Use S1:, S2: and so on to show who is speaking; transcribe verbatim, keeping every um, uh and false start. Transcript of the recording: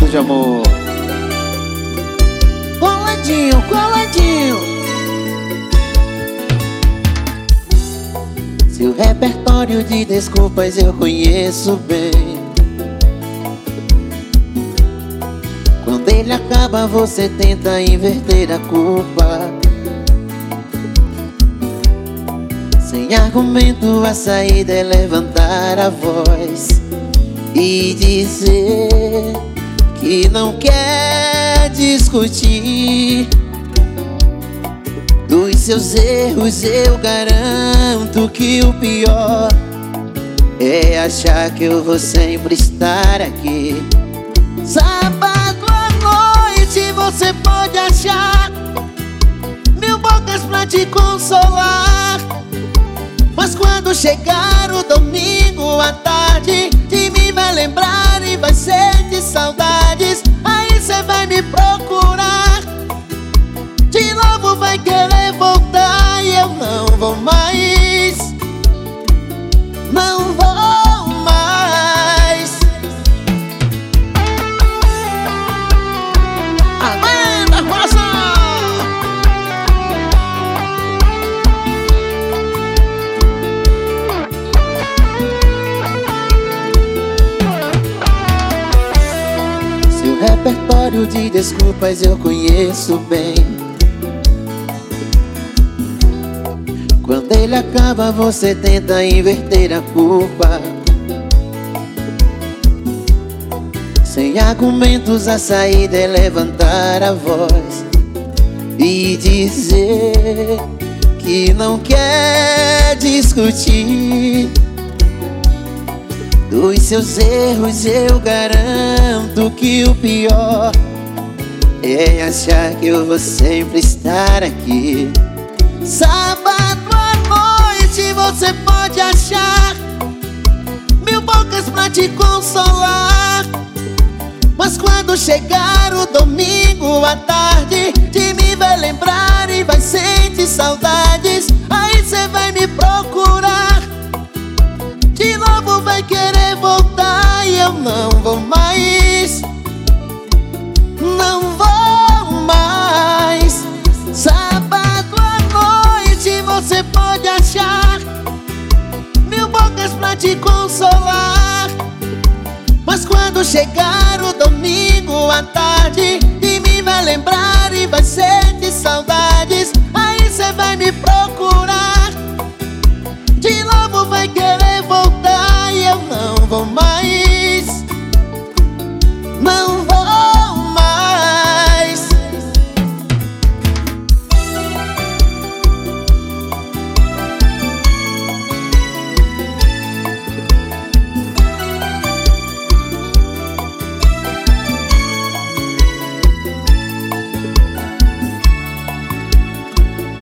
S1: de amor.
S2: Coladinho, coladinho. Seu repertório de desculpas eu conheço bem. Quando ele acaba, você tenta inverter a culpa. Sem argumento, a saída é levantar a voz e dizer que não quer discutir. Dos seus erros eu garanto que o pior é achar que eu vou sempre estar aqui. Sábado à noite você pode achar mil bocas pra te consolar, mas quando chegar o domingo à tarde, de mim vai lembrar e vai sentir saudades. Aí cê vai me procurar, de novo vai querer voltar, e eu não vou mais, não vou mais. Aguenta, coração! Seu repertório de desculpas eu conheço bem. Quando ele acaba, você tenta inverter a culpa. Sem argumentos, a saída é levantar a voz e dizer que não quer discutir. Dos seus erros eu garanto que o pior é achar que eu vou sempre estar aqui. Sábado você pode achar mil bocas pra te consolar, mas quando chegar o domingo à tarde, de mim vai lembrar e vai sentir saudades. Aí cê vai me procurar, de novo vai querer voltar, e eu não vou mais, não vou mais. Sábado à noite você pode achar mil bocas pra te consolar, mas quando chegar o domingo à tarde,